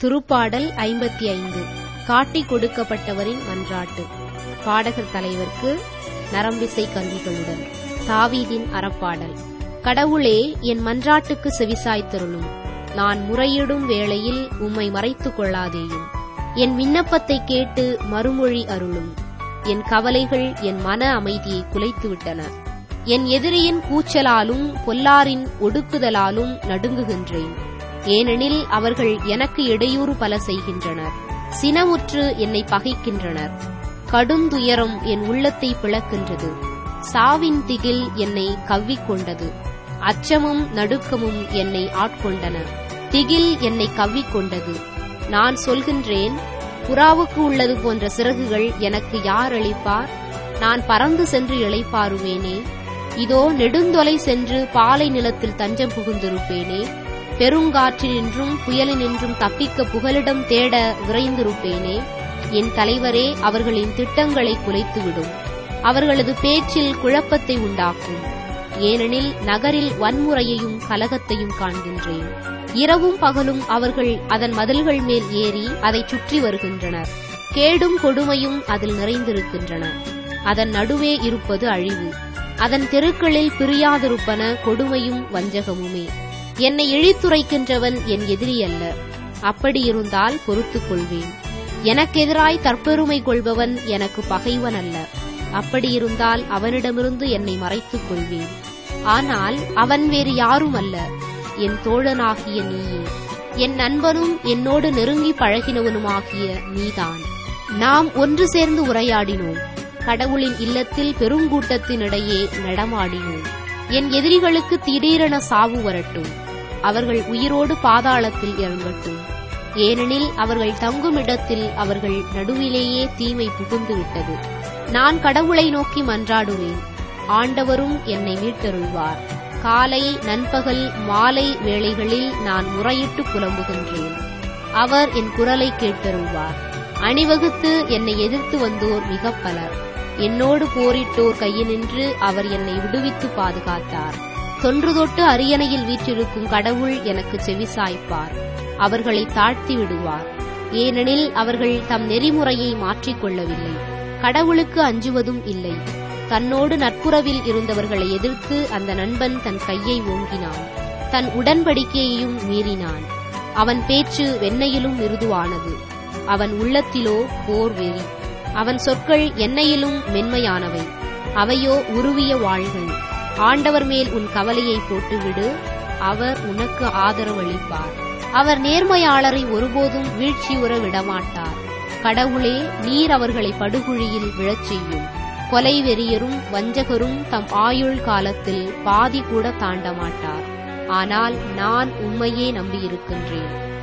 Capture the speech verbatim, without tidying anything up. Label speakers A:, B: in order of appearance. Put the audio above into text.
A: திருப்பாடல் ஐம்பத்தி ஐந்து. காட்டிக் கொடுக்கப்பட்டவரின் மன்றாட்டு. பாடகர் தலைவர்க்கு நரம்பிசை கருவிகளுடன். தாவீதின் அறப்பாடல். கடவுளே, என் மன்றாட்டுக்கு செவிசாய்த்தருளும். நான் முறையிடும் வேளையில் உம்மை மறைத்துக் கொள்ளாதேயும். என் விண்ணப்பத்தை கேட்டு மறுமொழி அருளும். என் கவலைகள் என் மன அமைதியை குலைத்துவிட்டன. என் எதிரியின் கூச்சலாலும் பொல்லாரின் ஒடுக்குதலாலும் நடுங்குகின்றேன். ஏனெனில் அவர்கள் எனக்கு இடையூறு பல செய்கின்றனர். சினமுற்று என்னை பகைக்கின்றனர். கடுந்துயரம் என் உள்ளத்தை பிளக்கின்றது. சாவின் திகில் என்னை கவ்விக்கொண்டது. அச்சமும் நடுக்கமும் என்னை ஆட்கொண்டன. திகில் என்னை கவ்விக்கொண்டது. நான் சொல்கின்றேன், புறாவுக்கு உள்ளது போன்ற சிறகுகள் எனக்கு யார் அளிப்பார்? நான் பறந்து சென்று இளைப்பாறுவேனே. இதோ நெடுந்தொலை சென்று பாலை நிலத்தில் தஞ்சம் புகுந்திருப்பேனே. பெருங்காற்றினின்றும் புயலினின்றும் தப்பிக்க புகலிடம் தேட விரைந்திருப்பேனே. என் தலைவரே, அவர்களின் திட்டங்களை குலைத்துவிடும். அவர்களது பேச்சில் குழப்பத்தை உண்டாக்கும். ஏனெனில் நகரில் வன்முறையையும் கலகத்தையும் காண்கின்றேன். இரவும் பகலும் அவர்கள் அதன் மதில்கள் மேல் ஏறி அதை சுற்றி வருகின்றனர். கேடும் கொடுமையும் அதில் நிறைந்திருக்கின்றன. அதன் நடுவே இருப்பது அழிவு. அதன் தெருக்களில் பிரியாதிருப்பன கொடுமையும் வஞ்சகமுமே. என்னை இழித்துரைக்கின்றவன் என் எதிரி அல்ல. அப்படியிருந்தால் பொறுத்துக் கொள்வேன். எனக்கெதிராய் தற்பெருமை கொள்பவன் எனக்கு பகைவன் அல்ல. அப்படியிருந்தால் அவனிடமிருந்து என்னை மறைத்துக் கொள்வேன். ஆனால் அவன் வேறு யாரும் அல்ல, என் தோழனாகிய நீயே. என் நண்பனும் என்னோடு நெருங்கி பழகினவனுமாகிய நீதான். நாம் ஒன்று சேர்ந்து உரையாடினோம். கடவுளின் இல்லத்தில் பெருங்கூட்டத்தினிடையே நடமாடினோம். என் எதிரிகளுக்கு திடீரென சாவு வரட்டும். அவர்கள் உயிரோடு பாதாளத்தில் இறங்கட்டும். ஏனெனில் அவர்கள் தங்கும் இடத்தில் அவர்கள் நடுவிலேயே தீமை புகுந்துவிட்டது. நான் கடவுளை நோக்கி மன்றாடுவேன். ஆண்டவரும் என்னை மீட்டருள்வார். காலை, நண்பகல், மாலை வேளைகளில் நான் முறையிட்டு புலம்புகின்றேன். அவர் என் குரலை கேட்டருள்வார். அணிவகுத்து என்னை எதிர்த்து வந்தோர் மிக பலர். என்னோடு போரிட்டோர் கையினின்று அவர் என்னை விடுவித்து பாதுகாத்தார். தொன்று தொட்டு அரியணையில் வீற்றிருக்கும் கடவுள் எனக்கு செவிசாய்ப்பார். அவர்களை தாழ்த்தி விடுவார். ஏனெனில் அவர்கள் தம் நெறிமுறையை மாற்றிக்கொள்ளவில்லை. கடவுளுக்கு அஞ்சுவதும் இல்லை. தன்னோடு நட்புறவில் இருந்தவர்களை எதிர்த்து அந்த நண்பன் தன் கையை ஓங்கினான். தன் உடன்படிக்கையையும் மீறினான். அவன் பேச்சு வெண்ணையிலும் மிருதுவானது. அவன் உள்ளத்திலோ போர் வெறி. அவன் சொற்கள் எண்ணெயிலும் மென்மையானவை. அவையோ உருவிய வாள்கள். ஆண்டவர் மேல் உன் கவலையை போட்டுவிடு. அவர் உனக்கு ஆதரவளிப்பார். அவர் நேர்மையாளரை ஒருபோதும் வீழ்ச்சியுற விடமாட்டார். கடவுளே, நீர் அவர்களை படுகுழியில் விழச் செய்யும். கொலை வெறியரும் வஞ்சகரும் தம் ஆயுள் காலத்தில் பாதி கூட தாண்ட மாட்டார். ஆனால் நான் உம்மையே நம்பியிருக்கின்றேன்.